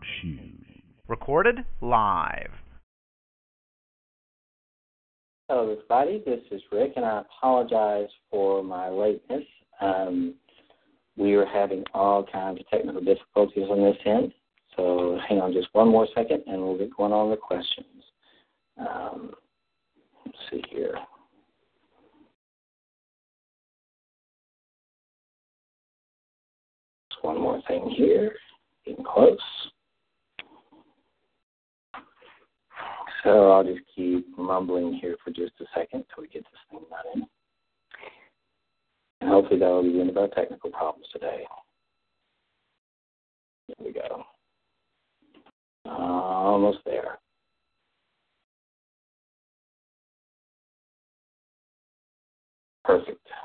Recorded live. Hello, everybody. This is Rick, and I apologize for my lateness. We are having all kinds of technical difficulties on this end, so hang on just one more second, and we'll get going on the questions. Let's see here. Just one more thing here. Getting close. So I'll just keep mumbling here for just a second until we get this thing running. And hopefully that will be the end of our technical problems today. Here we go. Almost there. Perfect.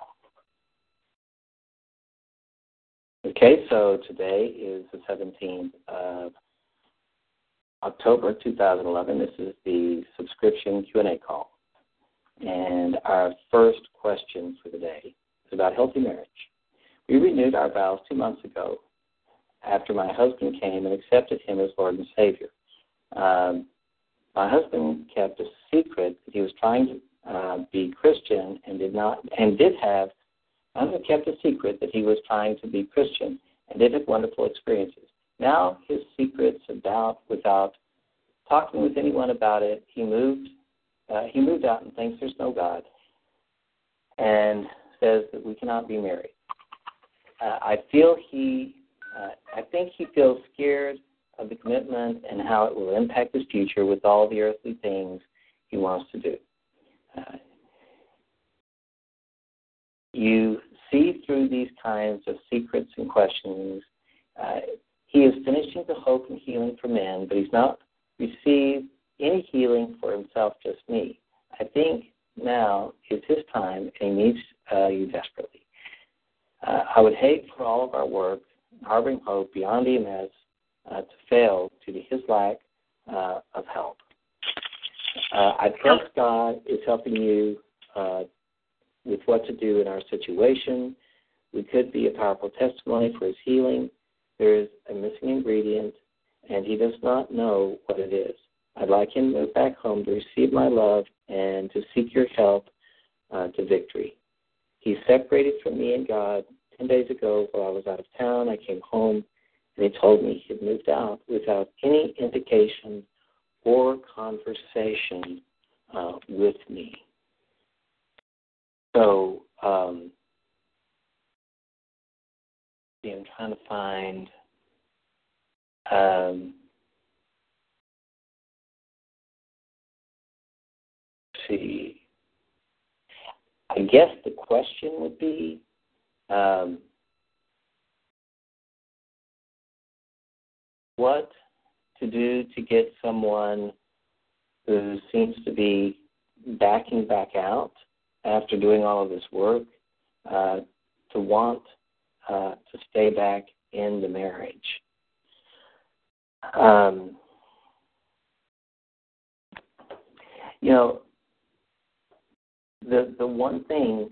Okay, so today is the 17th of October 2011. This is the subscription Q&A call. And our first question for the day is about healthy marriage. We renewed our vows 2 months ago after my husband came and accepted him as Lord and Savior. My husband kept a secret that he was trying to be Christian and kept a secret that he was trying to be Christian and did have wonderful experiences. Now his secret's about, without talking with anyone about it, he moved out and thinks there's no God and says that we cannot be married. I think he feels scared of the commitment and how it will impact his future with all the earthly things he wants to do. You see through these kinds of secrets and questionings. He is finishing the hope and healing for men, but he's not received any healing for himself, just me. I think now is his time, and he needs you desperately. I would hate for all of our work, harboring hope beyond EMS, to fail due to his lack of help. I trust God is helping you with what to do in our situation. We could be a powerful testimony for his healing. There is a missing ingredient, and he does not know what it is. I'd like him to move back home to receive my love and to seek your help to victory. He separated from me and God 10 days ago while I was out of town. I came home, and he told me he had moved out without any indication or conversation with me. So I'm trying to find see. I guess the question would be what to do to get someone who seems to be backing back out after doing all of this work to want to stay back in the marriage. The one thing,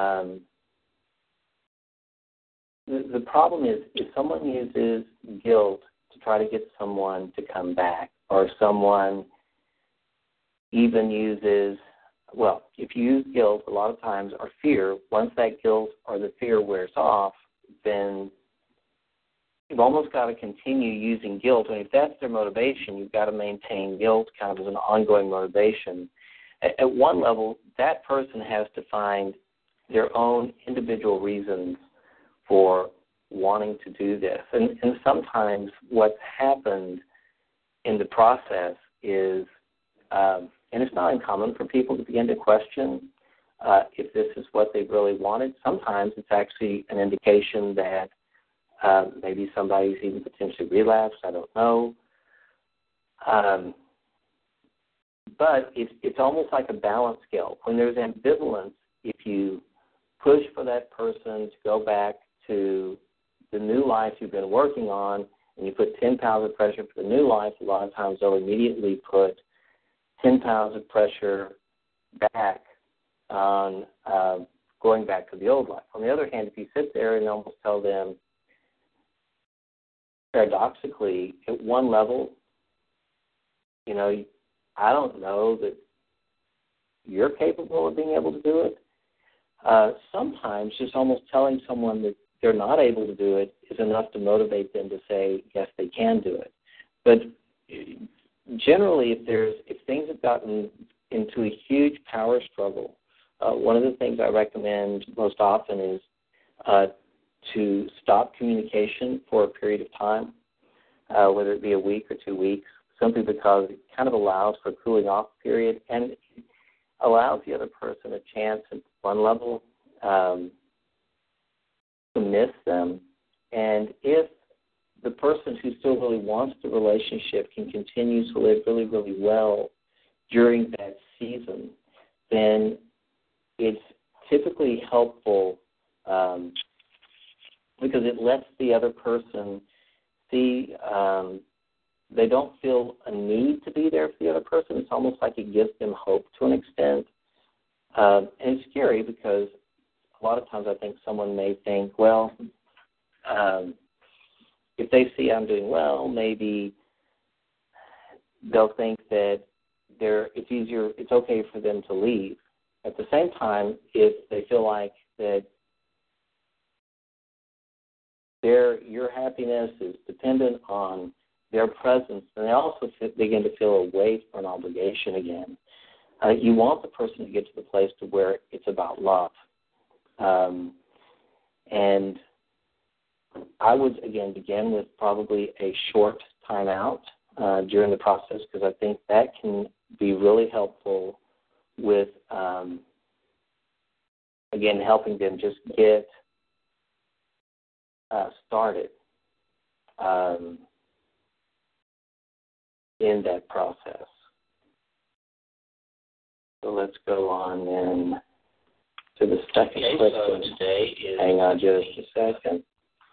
the problem is if someone uses guilt to try to get someone to come back, or someone even uses, if you use guilt a lot of times, or fear, once that guilt or the fear wears off, then you've almost got to continue using guilt. And if that's their motivation, you've got to maintain guilt kind of as an ongoing motivation. At one level, that person has to find their own individual reasons for wanting to do this. And sometimes what's happened in the process is, and it's not uncommon for people to begin to question if this is what they really wanted. Sometimes it's actually an indication that maybe somebody's even potentially relapsed. I don't know. But it's almost like a balance scale. When there's ambivalence, if you push for that person to go back to the new life you've been working on, and you put 10 pounds of pressure for the new life, a lot of times they'll immediately put 10 pounds of pressure back on going back to the old life. On the other hand, if you sit there and almost tell them, paradoxically, at one level, I don't know that you're capable of being able to do it. Sometimes just almost telling someone that they're not able to do it is enough to motivate them to say, yes, they can do it. But generally, if things have gotten into a huge power struggle, one of the things I recommend most often is to stop communication for a period of time, whether it be a week or 2 weeks, simply because it kind of allows for a cooling off period and allows the other person a chance at one level to miss them. And if the person who still really wants the relationship can continue to live really, really well during that season, then it's typically helpful because it lets the other person see they don't feel a need to be there for the other person. It's almost like it gives them hope to an extent. And it's scary because a lot of times I think someone may think, well, if they see I'm doing well, maybe they'll think that it's okay for them to leave. At the same time, if they feel like that your happiness is dependent on their presence, and they also begin to feel a weight or an obligation again. You want the person to get to the place to where it's about love. And I would, again, begin with probably a short timeout during the process, because I think that can be really helpful with, again, helping them just get started in that process. So let's go on then to the second question. So today is hang on just a second.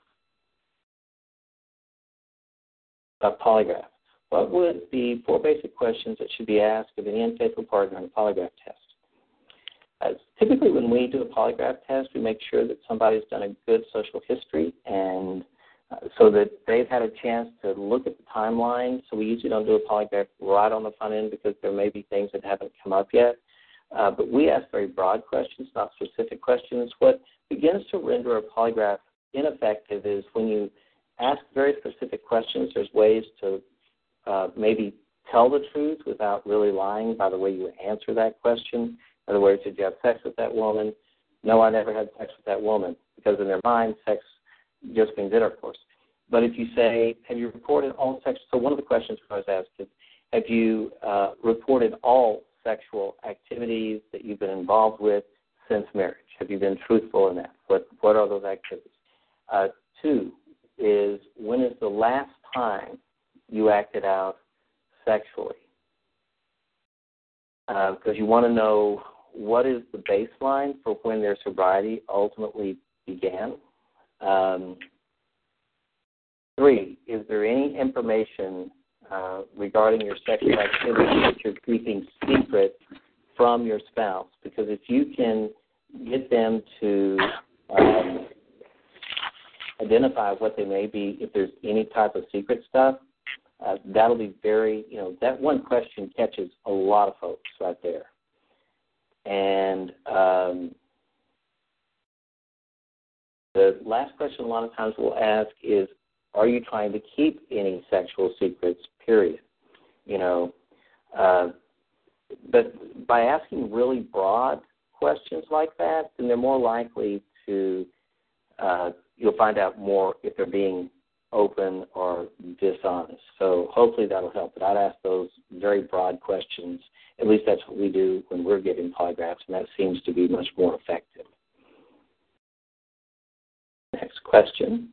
About polygraph. What would the 4 basic questions that should be asked of any unfaithful partner in a polygraph test? Typically when we do a polygraph test, we make sure that somebody's done a good social history and so that they've had a chance to look at the timeline. So we usually don't do a polygraph right on the front end because there may be things that haven't come up yet. But we ask very broad questions, not specific questions. What begins to render a polygraph ineffective is when you ask very specific questions. There's ways to maybe tell the truth without really lying by the way you answer that question. In other words, did you have sex with that woman? No, I never had sex with that woman, because in their mind, sex just means intercourse. But if you say, have you reported all sex? So one of the questions I was asked is, have you reported all sexual activities that you've been involved with since marriage? Have you been truthful in that? What are those activities? 2 is, when is the last time you acted out sexually? Because you want to know what is the baseline for when their sobriety ultimately began. 3, is there any information regarding your sexual activity that you're keeping secret from your spouse? Because if you can get them to identify what they may be, if there's any type of secret stuff, that'll be very, that one question catches a lot of folks right there. And the last question a lot of times we'll ask is, are you trying to keep any sexual secrets, period? But by asking really broad questions like that, then they're more likely to, you'll find out more if they're being open or dishonest. So hopefully that'll help. But I'd ask those very broad questions. At least that's what we do when we're giving polygraphs, and that seems to be much more effective. Next question.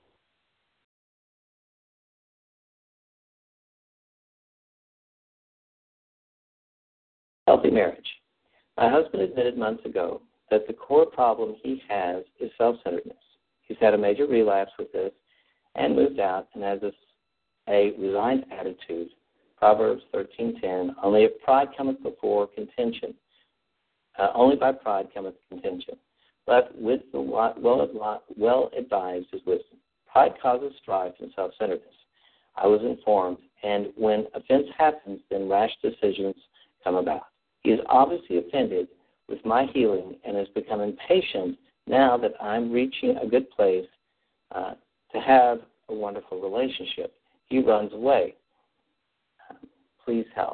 Healthy marriage. My husband admitted months ago that the core problem he has is self-centeredness. He's had a major relapse with this and moved out and has a resigned attitude. Proverbs 13:10, only if pride cometh before contention. Only by pride cometh contention. But with the well advised is wisdom. Pride causes strife and self-centeredness. I was informed, and when offense happens, then rash decisions come about. He is obviously offended with my healing and has become impatient now that I'm reaching a good place to have a wonderful relationship. He runs away. Please help.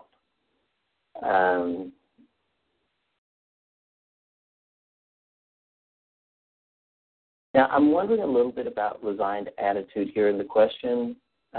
Now, I'm wondering a little bit about resigned attitude here in the question.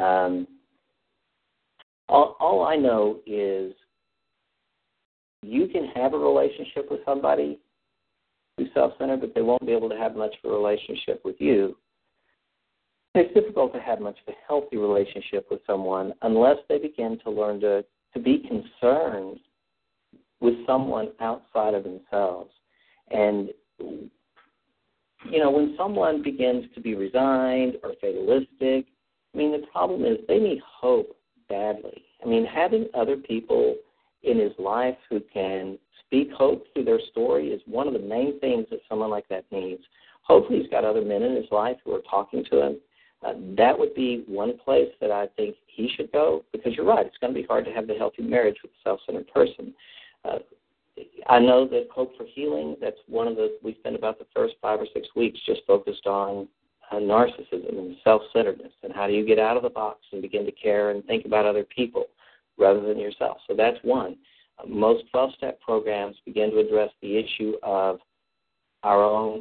All I know is you can have a relationship with somebody who's self-centered, but they won't be able to have much of a relationship with you. It's difficult to have much of a healthy relationship with someone unless they begin to learn to be concerned with someone outside of themselves. And, you know, when someone begins to be resigned or fatalistic, I mean, the problem is they need hope badly. I mean, having other people in his life who can speak hope through their story is one of the main things that someone like that needs. Hopefully he's got other men in his life who are talking to him. That would be one place that I think he should go, because you're right, it's going to be hard to have the healthy marriage with a self-centered person. I know that Hope for Healing, that's one of the, we spent about the first 5 or 6 weeks just focused on narcissism and self-centeredness, and how do you get out of the box and begin to care and think about other people rather than yourself. So that's one. Most 12-step programs begin to address the issue of our own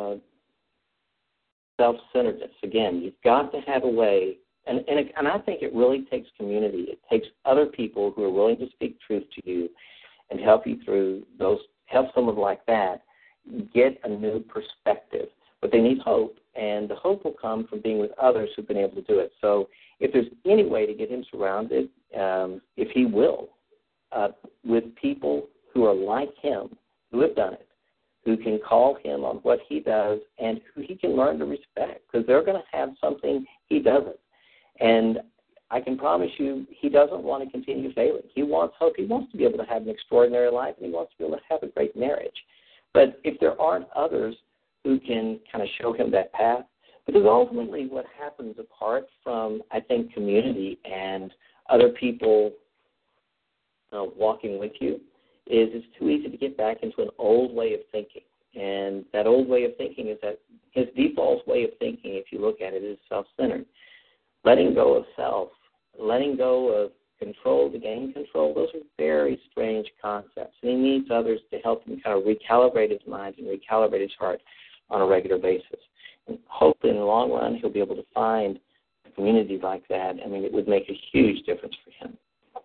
self-centeredness. Again, you've got to have a way, and I think it really takes community. It takes other people who are willing to speak truth to you and help you through those, help someone like that get a new perspective. But they need hope, and the hope will come from being with others who've been able to do it. So if there's any way to get him surrounded, if he will, with people who are like him, who have done it, who can call him on what he does and who he can learn to respect, because they're going to have something he doesn't. And I can promise you he doesn't want to continue failing. He wants hope. He wants to be able to have an extraordinary life, and he wants to be able to have a great marriage. But if there aren't others who can kind of show him that path, because ultimately what happens apart from, I think, community and other people walking with you is it's too easy to get back into an old way of thinking. And that old way of thinking is that his default way of thinking, if you look at it, is self-centered. Letting go of self, letting go of control to gain control, those are very strange concepts. And he needs others to help him kind of recalibrate his mind and recalibrate his heart on a regular basis. And hopefully in the long run he'll be able to find a community like that. I mean, it would make a huge difference for him.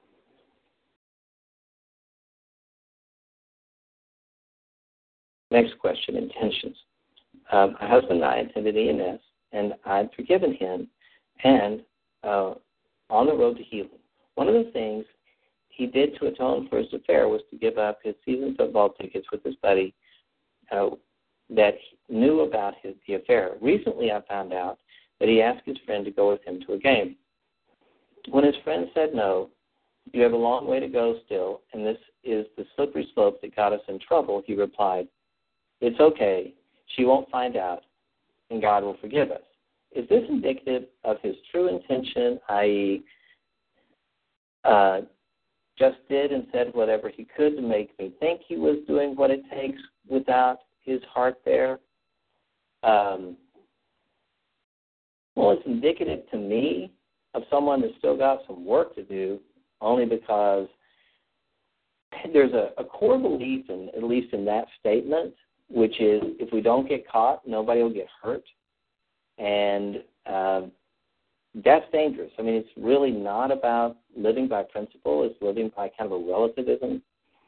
Next question, intentions. My husband and I attended EMS, and I'd forgiven him and on the road to healing. One of the things he did to atone for his affair was to give up his season football tickets with his buddy that knew about the affair. Recently I found out that he asked his friend to go with him to a game. When his friend said no, you have a long way to go still, and this is the slippery slope that got us in trouble, he replied, it's okay, she won't find out, and God will forgive us. Is this indicative of his true intention, i.e., just did and said whatever he could to make me think he was doing what it takes without his heart there? Well, it's indicative to me of someone that's still got some work to do, only because there's a core belief, at least in that statement, which is if we don't get caught, nobody will get hurt. And that's dangerous. I mean, it's really not about living by principle. It's living by kind of a relativism.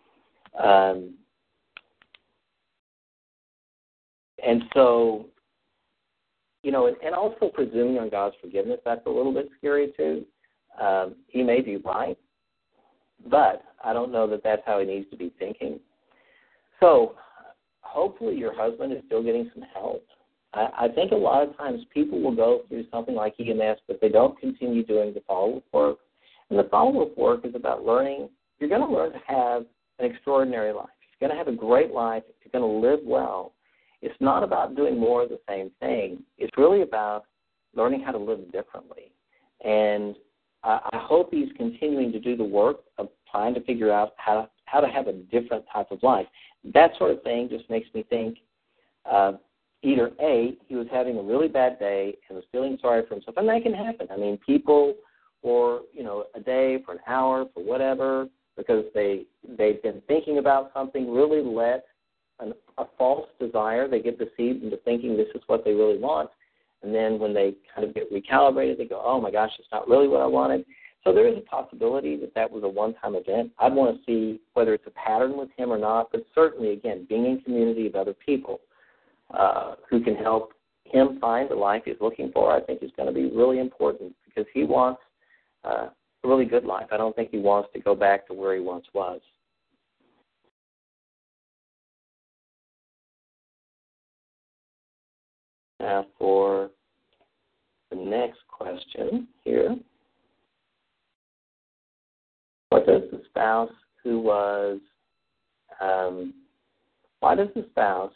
And so, you know, and also presuming on God's forgiveness, that's a little bit scary too. He may be right, but I don't know that that's how he needs to be thinking. So hopefully your husband is still getting some help. I think a lot of times people will go through something like EMS, but they don't continue doing the follow-up work. And the follow-up work is about learning. You're going to learn to have an extraordinary life. You're going to have a great life. You're going to live well. It's not about doing more of the same thing. It's really about learning how to live differently. And I hope he's continuing to do the work of trying to figure out how to have a different type of life. That sort of thing just makes me think either A, he was having a really bad day and was feeling sorry for himself, and that can happen. I mean, people for, a day, for an hour, for whatever, because they've been thinking about something, really let a false desire, they get deceived into thinking this is what they really want, and then when they kind of get recalibrated, they go, oh my gosh, it's not really what I wanted. So there is a possibility that was a one-time event. I'd want to see whether it's a pattern with him or not, but certainly, again, being in community of other people who can help him find the life he's looking for, I think is going to be really important, because he wants a really good life. I don't think he wants to go back to where he once was. Now for the next question here. What does the spouse who was, why does the spouse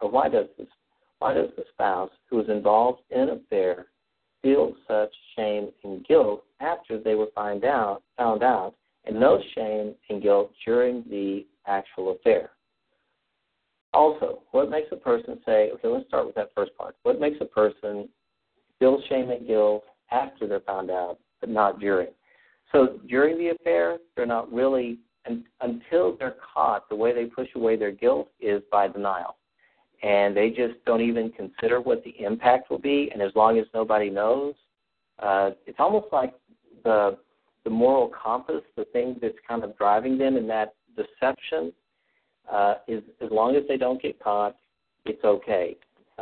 who was involved in an affair feel such shame and guilt after they were found out, and no shame and guilt during the actual affair? Also, what makes a person say, okay, let's start with that first part. What makes a person feel shame and guilt after they're found out, but not during? So during the affair, they're not really, until they're caught, the way they push away their guilt is by denial. And they just don't even consider what the impact will be, and as long as nobody knows, it's almost like the moral compass, the thing that's kind of driving them in that deception, is as long as they don't get caught, it's okay.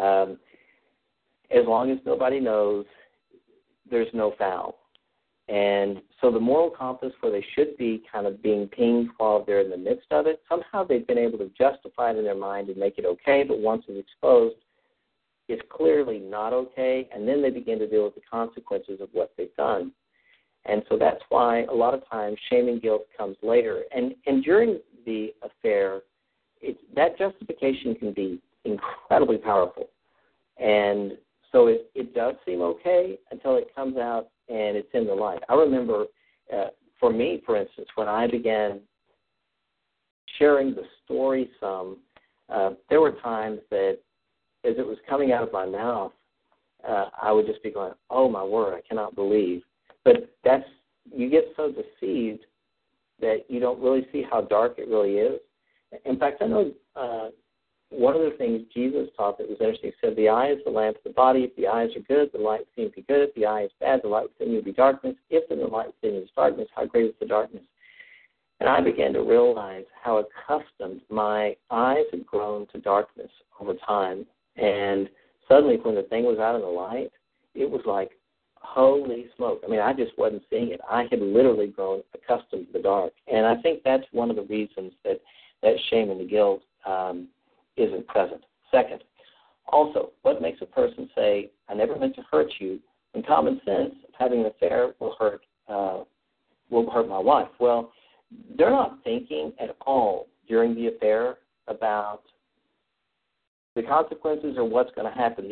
As long as nobody knows, there's no foul. And so the moral compass, where they should be kind of being pinged while they're in the midst of it, somehow they've been able to justify it in their mind and make it okay, but once it's exposed, it's clearly not okay, and then they begin to deal with the consequences of what they've done. And so that's why a lot of times shame and guilt comes later. And during the affair, that justification can be incredibly powerful. And so it does seem okay until it comes out and it's in the light. I remember, for me, for instance, when I began sharing the story some, there were times that as it was coming out of my mouth, I would just be going, oh, my word, I cannot believe. But you get so deceived that you don't really see how dark it really is. In fact, I know one of the things Jesus taught that was interesting, he said, the eye is the lamp of the body. If the eyes are good, the light within you will be good. If the eye is bad, the light within you will be darkness. If then the light within you is darkness, how great is the darkness? And I began to realize how accustomed my eyes had grown to darkness over time. And suddenly when the thing was out in the light, it was like, holy smoke. I mean, I just wasn't seeing it. I had literally grown accustomed to the dark. And I think that's one of the reasons that shame and the guilt isn't present. Second, also, what makes a person say, I never meant to hurt you, when common sense of having an affair will hurt my wife? Well, they're not thinking at all during the affair about the consequences or what's going to happen.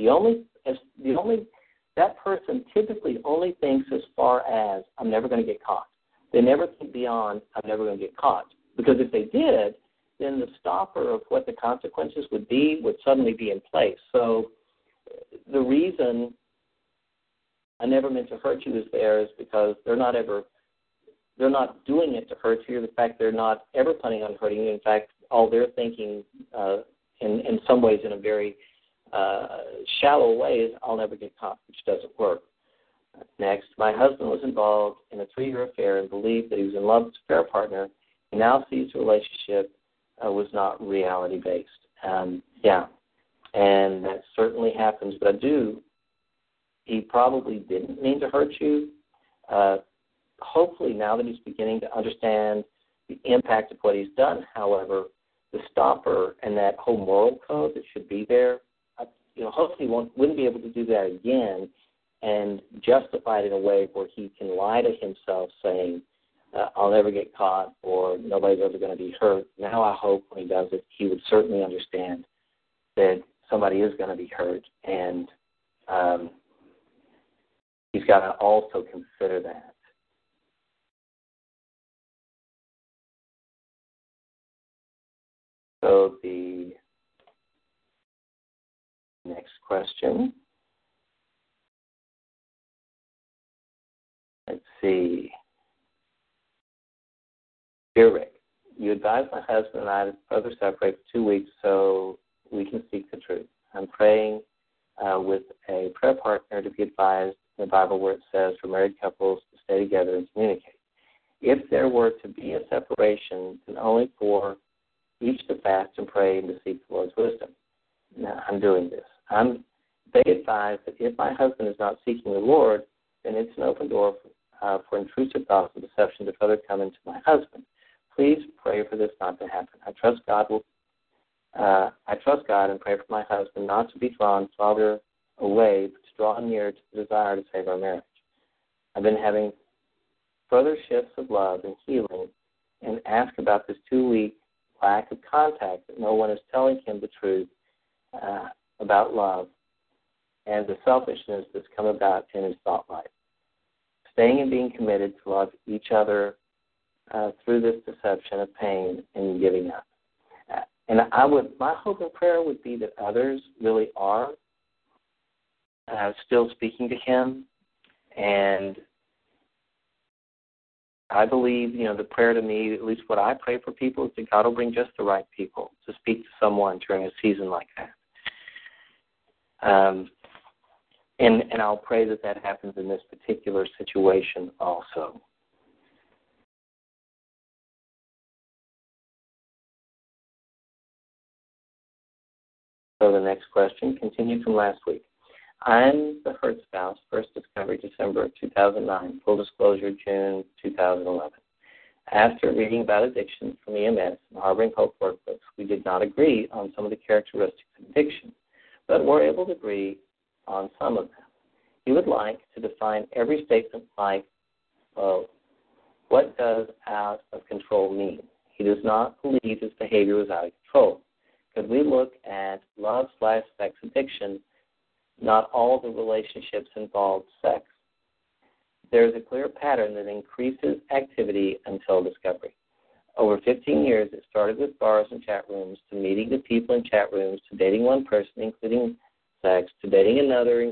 That person typically only thinks as far as, I'm never going to get caught. They never think beyond, I'm never going to get caught. Because if they did, then the stopper of what the consequences would suddenly be in place. So the reason I never meant to hurt you is because they're not doing it to hurt you. In fact, they're not ever planning on hurting you. In fact, all they're thinking in some ways in a very shallow way is, I'll never get caught, which doesn't work. Next, my husband was involved in a 3-year affair and believed that he was in love with his affair partner. He now sees the relationship was not reality-based. And that certainly happens. But he probably didn't mean to hurt you. Hopefully now that he's beginning to understand the impact of what he's done, however, the stopper and that whole moral code that should be there, hopefully wouldn't be able to do that again and justify it in a way where he can lie to himself saying, I'll never get caught or nobody's ever going to be hurt. Now I hope when he does it, he would certainly understand that somebody is going to be hurt and he's got to also consider that. So the next question. Let's see. Dear Rick, you advised my husband and I to further separate for 2 weeks so we can seek the truth. I'm praying with a prayer partner to be advised in the Bible where it says for married couples to stay together and communicate. If there were to be a separation, then only for each to fast and pray and to seek the Lord's wisdom. Now, I'm doing this. They advise that if my husband is not seeking the Lord, then it's an open door for intrusive thoughts and deception to further come into my husband. Please pray for this not to happen. I trust God and pray for my husband not to be drawn farther away, but to draw near to the desire to save our marriage. I've been having further shifts of love and healing and ask about this 2-week lack of contact, that no one is telling him the truth about love and the selfishness that's come about in his thought life. Staying and being committed to love each other through this deception of pain and giving up. And my hope and prayer would be that others really are still speaking to him. And I believe, the prayer to me, at least what I pray for people, is that God will bring just the right people to speak to someone during a season like that. And I'll pray that happens in this particular situation also. So the next question, continued from last week. I'm the hurt spouse, first discovery December 2009, full disclosure June 2011. After reading about addiction from EMS and Harboring Hope workbooks, we did not agree on some of the characteristics of addiction, but were able to agree on some of them. He would like to define every statement like, what does out of control mean? He does not believe his behavior was out of control. Could we look at love/sex addiction? Not all the relationships involve sex. There is a clear pattern that increases activity until discovery. Over 15 years, it started with bars and chat rooms, to meeting the people in chat rooms, to dating one person, including sex, to dating another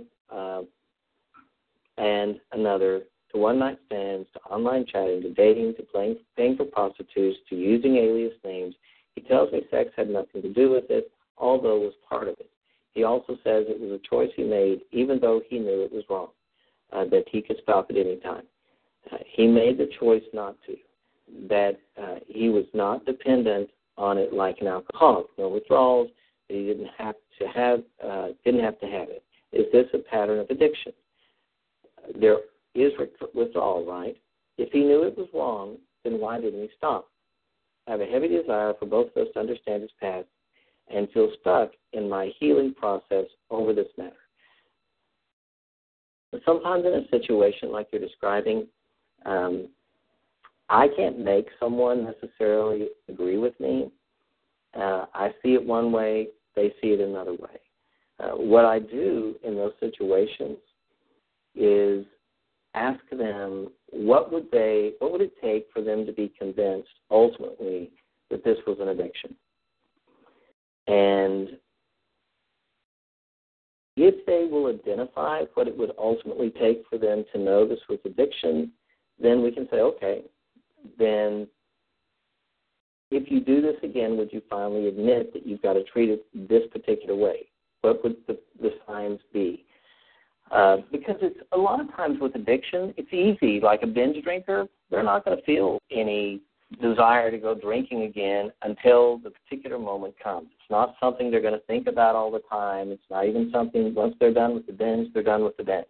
and another, to one-night stands, to online chatting, to dating, to paying for prostitutes, to using alias names. He tells me sex had nothing to do with it, although it was part of it. He also says it was a choice he made, even though he knew it was wrong, that he could stop at any time. He made the choice not to, that he was not dependent on it like an alcoholic. No withdrawals, that he didn't have to have it. Is this a pattern of addiction? There is withdrawal, right? If he knew it was wrong, then why didn't he stop? I have a heavy desire for both of us to understand his past and feel stuck in my healing process over this matter. But sometimes in a situation like you're describing, I can't make someone necessarily agree with me. I see it one way, they see it another way. What I do in those situations is ask them what would it take for them to be convinced ultimately that this was an addiction. And if they will identify what it would ultimately take for them to know this was addiction, then we can say, okay, then if you do this again, would you finally admit that you've got to treat it this particular way? What would the signs be? Because it's a lot of times with addiction, it's easy. Like a binge drinker, they're not going to feel any desire to go drinking again until the particular moment comes. It's not something they're going to think about all the time. It's not even something, once they're done with the binge, they're done with the binge.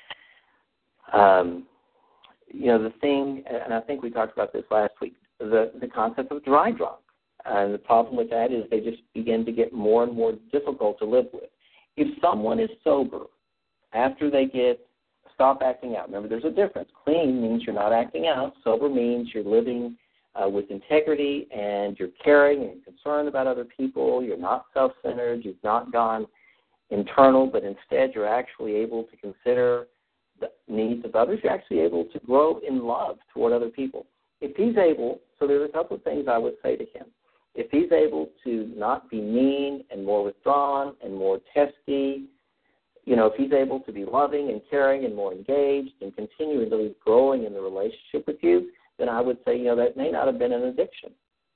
The thing, and I think we talked about this last week, the concept of dry drunk. And the problem with that is they just begin to get more and more difficult to live with. If someone is sober after they stop acting out, remember there's a difference. Clean means you're not acting out. Sober means you're living with integrity and you're caring and concerned about other people. You're not self-centered. You've not gone internal, but instead you're actually able to consider needs of others, you're actually able to grow in love toward other people. If he's able, so there's a couple of things I would say to him. If he's able to not be mean and more withdrawn and more testy, if he's able to be loving and caring and more engaged and continually growing in the relationship with you, then I would say, that may not have been an addiction.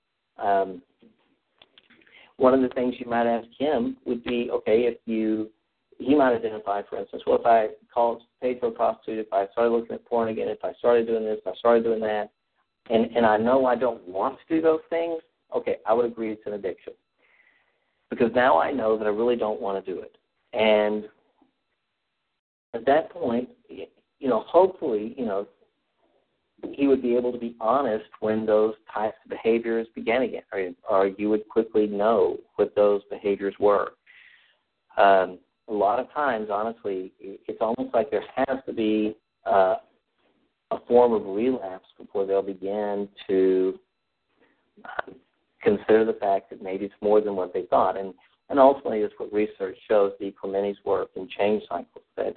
One of the things you might ask him would be, okay, he might identify, for instance, well, if I paid for a prostitute, if I started looking at porn again, if I started doing this, if I started doing that, and I know I don't want to do those things, okay, I would agree it's an addiction. Because now I know that I really don't want to do it. And at that point, hopefully, he would be able to be honest when those types of behaviors began again, or you would quickly know what those behaviors were. A lot of times, honestly, it's almost like there has to be a form of relapse before they'll begin to consider the fact that maybe it's more than what they thought. And ultimately, it's what research shows, the Clementi's work in change cycles, that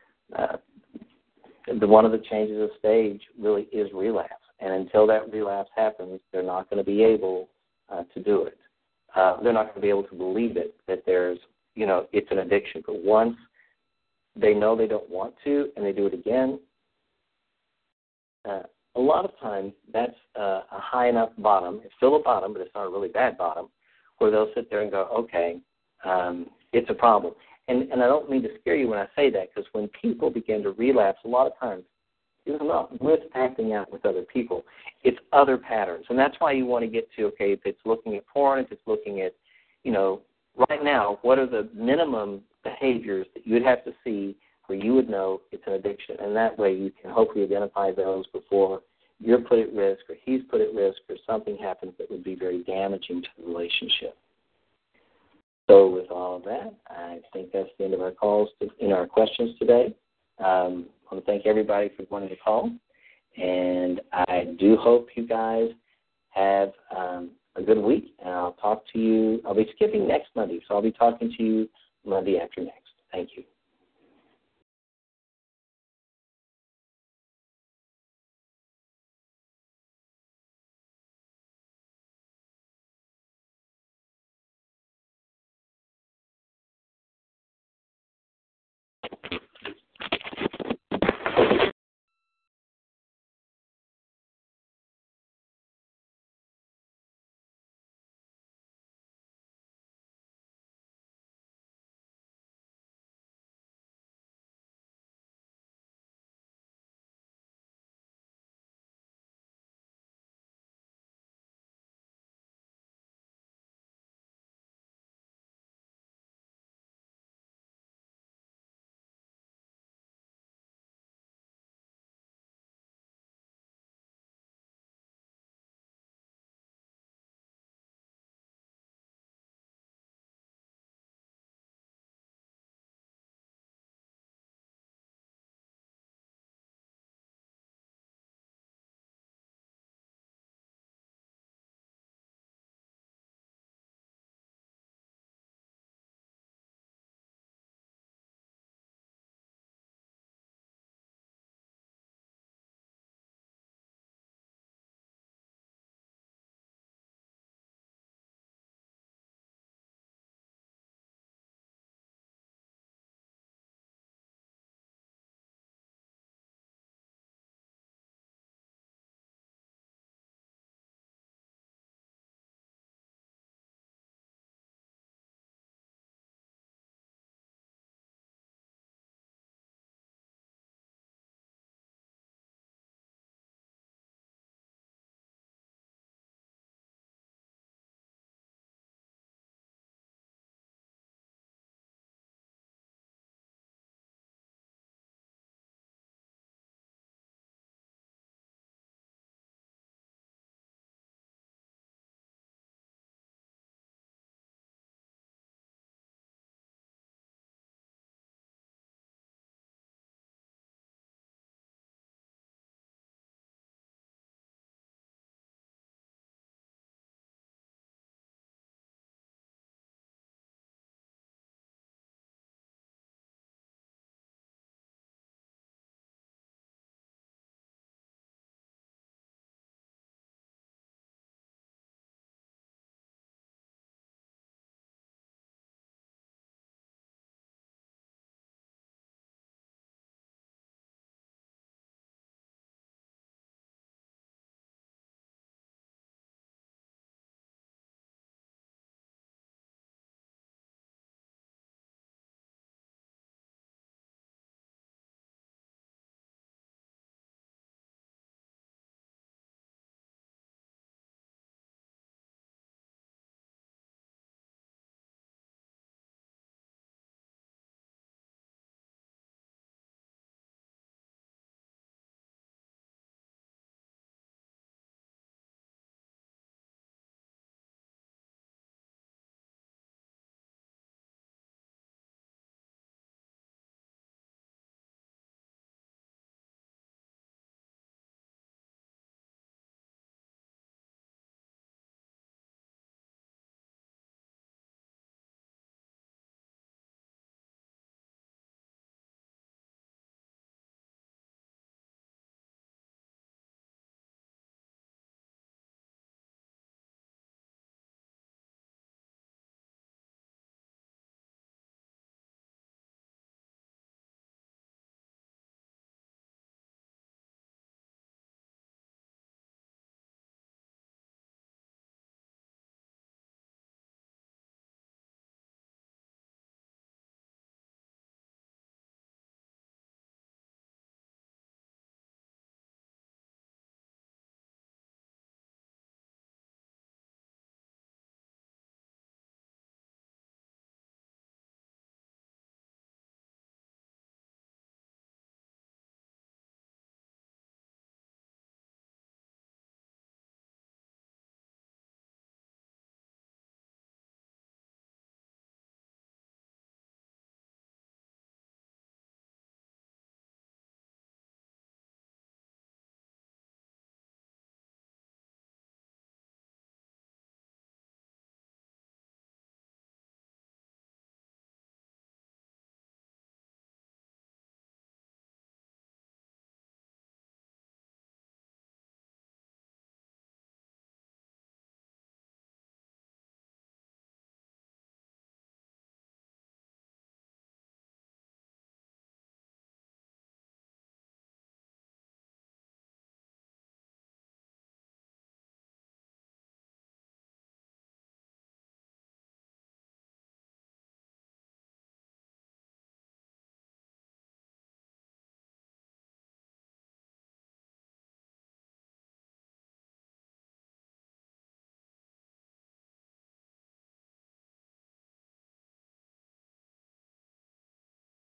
one of the changes of stage really is relapse. And until that relapse happens, they're not going to be able to do it. They're not going to be able to believe it, that there's, it's an addiction. But once they know they don't want to and they do it again, a lot of times that's a high enough bottom. It's still a bottom, but it's not a really bad bottom, where they'll sit there and go, okay, it's a problem. And I don't mean to scare you when I say that, because when people begin to relapse, a lot of times it's not with acting out with other people. It's other patterns. And that's why you want to get to, okay, if it's looking at porn, if it's looking at, right now, what are the minimum behaviors that you'd have to see where you would know it's an addiction? And that way you can hopefully identify those before you're put at risk or he's put at risk or something happens that would be very damaging to the relationship. So with all of that, I think that's the end of our calls in our questions today. I want to thank everybody for wanting to call, and I do hope you guys have a good week, and I'll talk to you. I'll be skipping next Monday, so I'll be talking to you Monday after next. Thank you.